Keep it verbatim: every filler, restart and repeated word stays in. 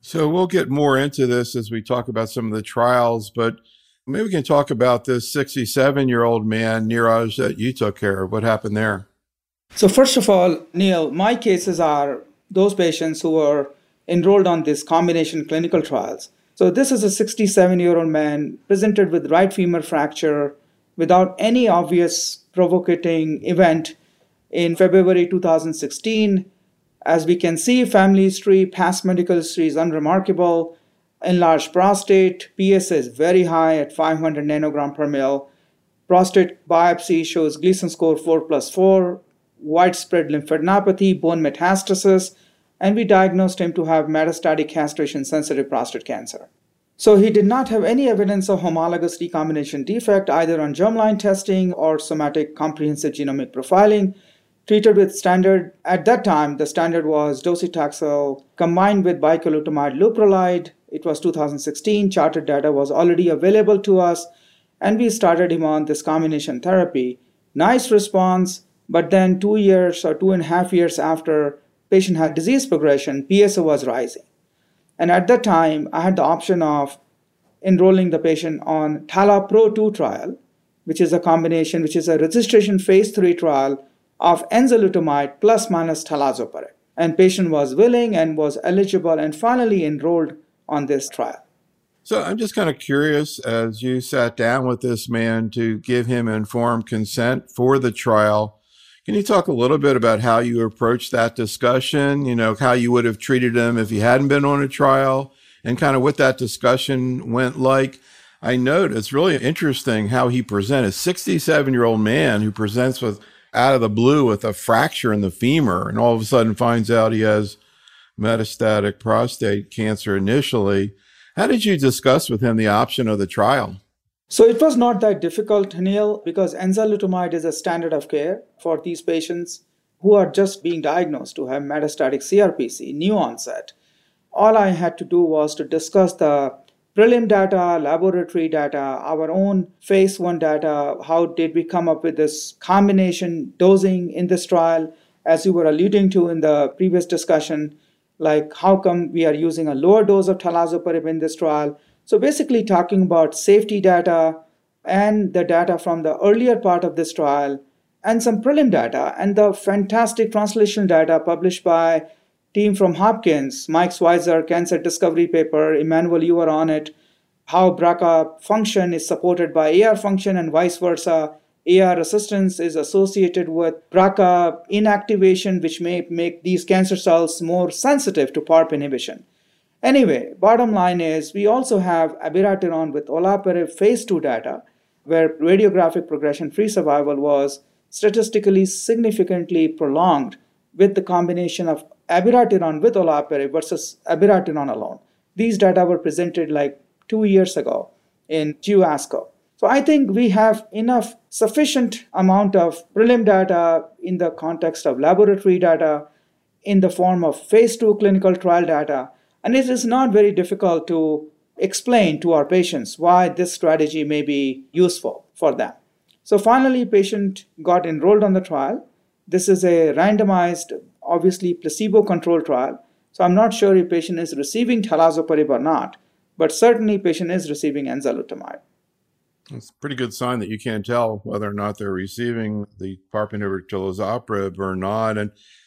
So we'll get more into this as we talk about some of the trials, but maybe we can talk about this sixty-seven-year-old man, Neeraj, that you took care of. What happened there? So first of all, Neil, my cases are those patients who were enrolled on this combination clinical trials. So this is a sixty-seven-year-old man presented with right femur fracture without any obvious provocating event in February two thousand sixteen. As we can see, family history, past medical history is unremarkable. Enlarged prostate, P S A is very high at five hundred nanogram per mil. Prostate biopsy shows Gleason score four plus four, widespread lymphadenopathy, bone metastasis, and we diagnosed him to have metastatic castration-sensitive prostate cancer. So he did not have any evidence of homologous recombination defect either on germline testing or somatic comprehensive genomic profiling. Treated with standard, at that time, the standard was docetaxel combined with bicalutamide leuprolide. It was two thousand sixteen, charted data was already available to us, and we started him on this combination therapy. Nice response, but then two years or two and a half years after patient had disease progression, P S A was rising. And at that time, I had the option of enrolling the patient on TALA-Pro two trial, which is a combination, which is a registration phase three trial of enzalutamide plus minus talazoparib. And patient was willing and was eligible and finally enrolled on this trial. So I'm just kind of curious, as you sat down with this man to give him informed consent for the trial, can you talk a little bit about how you approached that discussion, you know, how you would have treated him if he hadn't been on a trial, and kind of what that discussion went like? I note it's really interesting how he presented, a sixty-seven-year-old man who presents with out of the blue with a fracture in the femur and all of a sudden finds out he has metastatic prostate cancer initially. How did you discuss with him the option of the trial? So it was not that difficult, Neil, because enzalutamide is a standard of care for these patients who are just being diagnosed to have metastatic C R P C, new onset. All I had to do was to discuss the prelim data, laboratory data, our own phase one data, how did we come up with this combination dosing in this trial, as you were alluding to in the previous discussion, like how come we are using a lower dose of talazoparib in this trial. So basically talking about safety data and the data from the earlier part of this trial and some prelim data and the fantastic translational data published by team from Hopkins, Mike Schweitzer, cancer discovery paper, Emmanuel, you were on it, how B R C A function is supported by A R function and vice versa. A R resistance is associated with B R C A inactivation, which may make these cancer cells more sensitive to PARP inhibition. Anyway, bottom line is we also have abiraterone with olaparib phase two data, where radiographic progression-free survival was statistically significantly prolonged with the combination of abiraterone with olaparib versus abiraterone alone. These data were presented like two years ago in G U ASCO. So I think we have enough sufficient amount of prelim data in the context of laboratory data in the form of phase two clinical trial data. And it is not very difficult to explain to our patients why this strategy may be useful for them. So finally, patient got enrolled on the trial. This is a randomized, obviously placebo-controlled trial. So I'm not sure if patient is receiving talazoparib or not, but certainly patient is receiving enzalutamide. It's a pretty good sign that you can't tell whether or not they're receiving the PARP inhibitor talazoparib or not. And